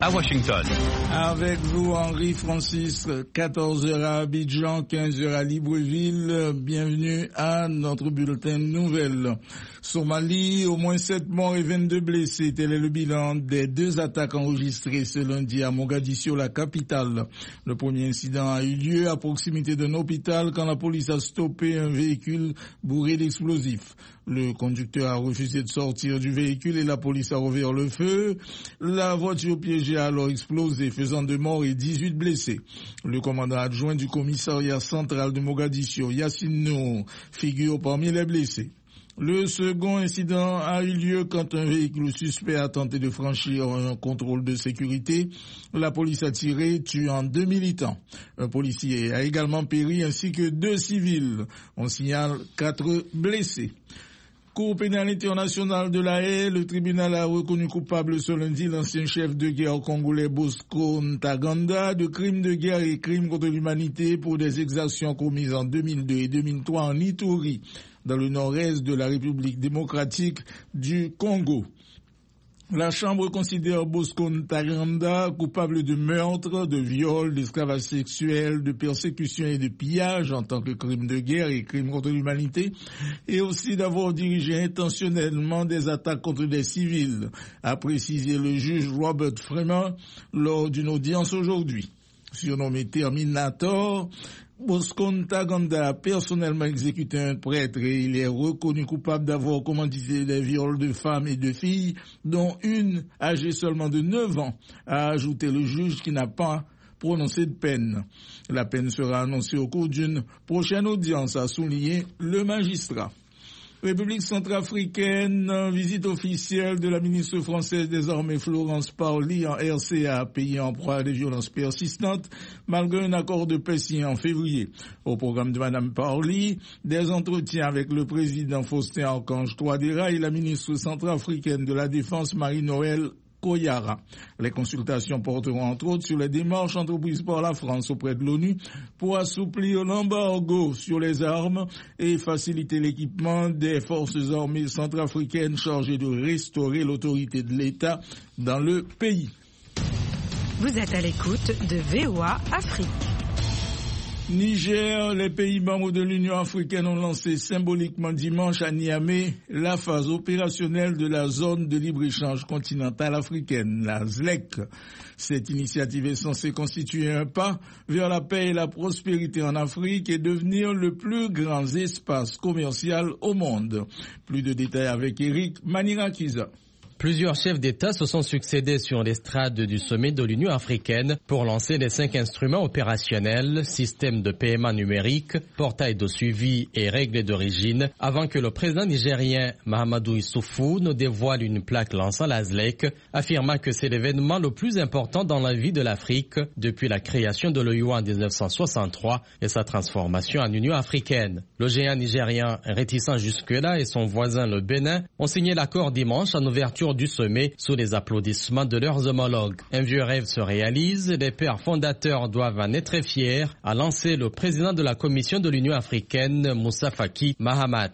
à Washington. Avec vous, Henri Francis, 14h à Abidjan, 15h à Libreville. Bienvenue à notre bulletin de nouvelles. Somalie, au moins 7 morts et 22 blessés. Tel est le bilan des 2 attaques enregistrées ce lundi à Mogadiscio, la capitale. Le premier incident a eu lieu à proximité d'un hôpital quand la police a stoppé un véhicule bourré d'explosifs. Le conducteur a refusé de sortir du véhicule et la police a ouvert le feu. La voiture piégée a alors explosé, faisant 2 morts et 18 blessés. Le commandant adjoint du commissariat central de Mogadiscio, Yassine Nour, figure parmi les blessés. Le second incident a eu lieu quand un véhicule suspect a tenté de franchir un contrôle de sécurité. La police a tiré, tuant 2 militants. Un policier a également péri ainsi que 2 civils. On signale 4 blessés. Cour pénale internationale de La Haye, le tribunal a reconnu coupable ce lundi l'ancien chef de guerre congolais Bosco Ntaganda de crimes de guerre et crimes contre l'humanité pour des exactions commises en 2002 et 2003 en Ituri, dans le nord-est de la République démocratique du Congo. La Chambre considère Bosco Ntaganda coupable de meurtre, de viol, d'esclavage sexuel, de persécution et de pillage en tant que crime de guerre et crime contre l'humanité, et aussi d'avoir dirigé intentionnellement des attaques contre des civils, a précisé le juge Robert Freeman lors d'une audience aujourd'hui. Surnommé Terminator, Bosco Ntaganda a personnellement exécuté un prêtre et il est reconnu coupable d'avoir commandité des viols de femmes et de filles, dont une âgée seulement de 9 ans, a ajouté le juge qui n'a pas prononcé de peine. La peine sera annoncée au cours d'une prochaine audience, a souligné le magistrat. République centrafricaine, visite officielle de la ministre française des Armées Florence Parly en RCA, pays en proie à des violences persistantes, malgré un accord de paix signé en février. Au programme de Madame Parly, des entretiens avec le président Faustin Archange Touadéra et la ministre centrafricaine de la Défense Marie-Noël Koyara. Les consultations porteront entre autres sur les démarches entreprises par la France auprès de l'ONU pour assouplir l'embargo sur les armes et faciliter l'équipement des forces armées centrafricaines chargées de restaurer l'autorité de l'État dans le pays. Vous êtes à l'écoute de VOA Afrique. Niger, les pays membres de l'Union africaine ont lancé symboliquement dimanche à Niamey la phase opérationnelle de la zone de libre-échange continentale africaine, la ZLEC. Cette initiative est censée constituer un pas vers la paix et la prospérité en Afrique et devenir le plus grand espace commercial au monde. Plus de détails avec Eric Manirakiza. Plusieurs chefs d'État se sont succédés sur l'estrade du sommet de l'Union africaine pour lancer les 5 instruments opérationnels, système de paiement numérique, portail de suivi et règles d'origine, avant que le président nigérien Mahamadou Issoufou ne dévoile une plaque lançant la ZLEC, affirmant que c'est l'événement le plus important dans la vie de l'Afrique depuis la création de l'OUA en 1963 et sa transformation en Union africaine. Le géant nigérien réticent jusque-là et son voisin le Bénin ont signé l'accord dimanche en ouverture du sommet sous les applaudissements de leurs homologues. Un vieux rêve se réalise, les pères fondateurs doivent en être fiers, a lancé le président de la Commission de l'Union africaine, Moussa Faki Mahamat.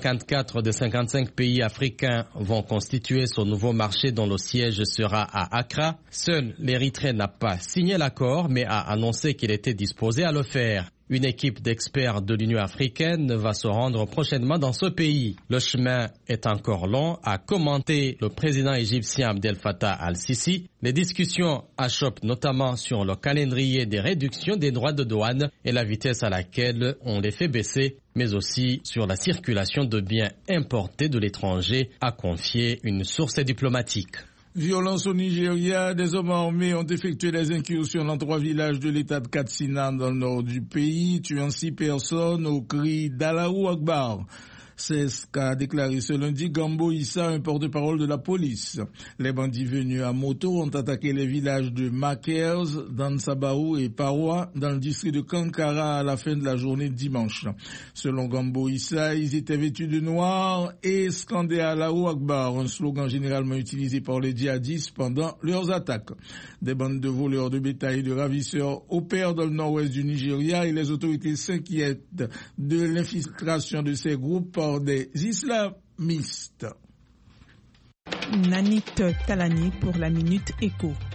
54 de 55 pays africains vont constituer ce nouveau marché dont le siège sera à Accra. Seul l'Érythrée n'a pas signé l'accord, mais a annoncé qu'il était disposé à le faire. Une équipe d'experts de l'Union africaine va se rendre prochainement dans ce pays. Le chemin est encore long, a commenté le président égyptien Abdel Fattah al-Sisi. Les discussions achoppent notamment sur le calendrier des réductions des droits de douane et la vitesse à laquelle on les fait baisser, mais aussi sur la circulation de biens importés de l'étranger, a confié une source diplomatique. Violence au Nigeria, des hommes armés ont effectué des incursions dans 3 villages de l'état de Katsina dans le nord du pays, tuant 6 personnes au cri d'Allahu Akbar. C'est ce qu'a déclaré ce lundi Gambo Issa, un porte-parole de la police. Les bandits venus à moto ont attaqué les villages de Makers, Dansabaou et Paroa dans le district de Kankara à la fin de la journée de dimanche. Selon Gambo Issa, ils étaient vêtus de noir et scandaient Allahu Akbar, un slogan généralement utilisé par les djihadistes pendant leurs attaques. Des bandes de voleurs de bétail et de ravisseurs opèrent dans le nord-ouest du Nigeria et les autorités s'inquiètent de l'infiltration de ces groupes par des islamistes. Nanit Talani pour la Minute Éco.